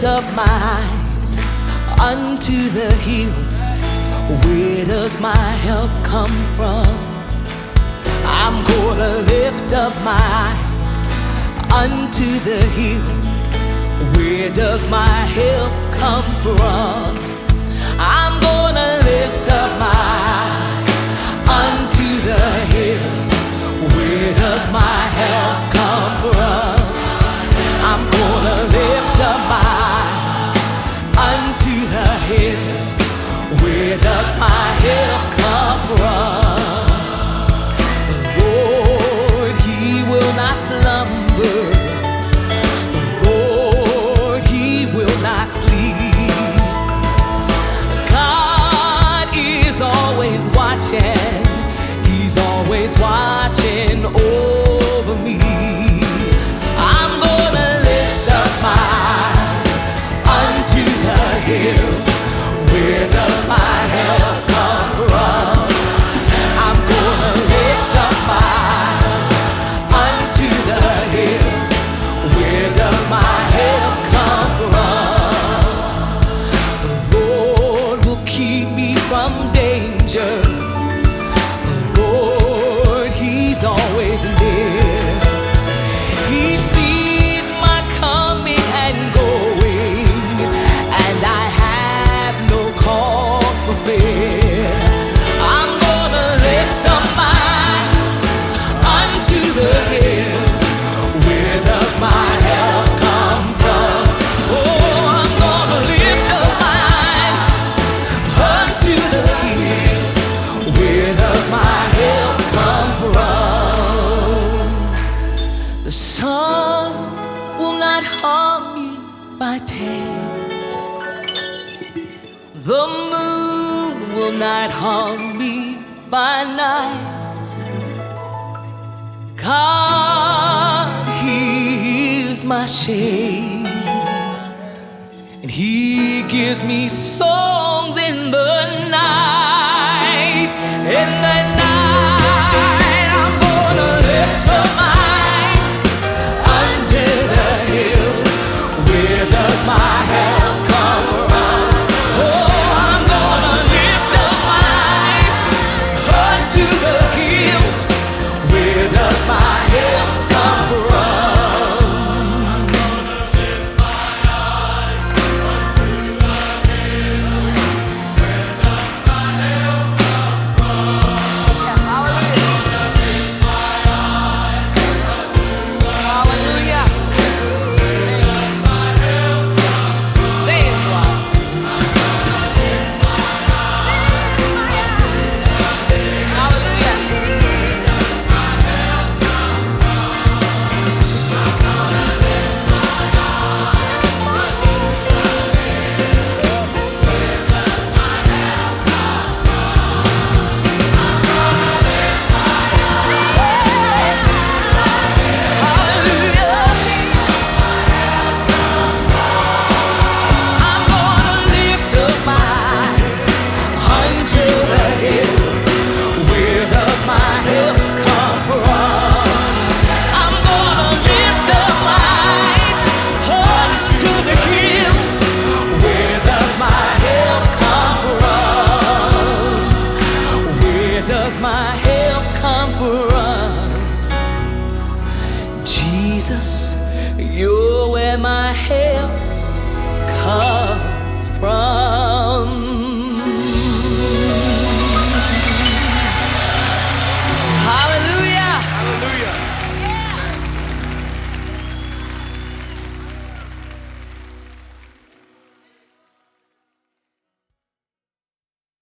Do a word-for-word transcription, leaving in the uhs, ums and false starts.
up my eyes unto the hills, where does my help come from? I'm gonna lift up my eyes unto the hills, where does my help come from? I'm gonna lift up my eyes unto the hills, where does my help come from? I'm gonna lift up my eyes unto the hills, where does my help come from? The Lord, He will not slumber. The Lord, He will not sleep. God is always watching. He's always watching over me. I'm gonna lift up my eyes unto the hills, where does my help come from? I'm gonna lift up my eyes unto the hills, where does my help come from? The Lord will keep me from danger. The Lord, He's always near. He sees my coming and going, and I have no cause for fear. I'm gonna lift up my eyes unto the hills, where does my help come from? Oh, I'm gonna lift up my eyes unto the hills, where does my help come from? The sun will not harm me by day, the moon will not harm me by night. God, He is my shade, and He gives me songs in the night. In the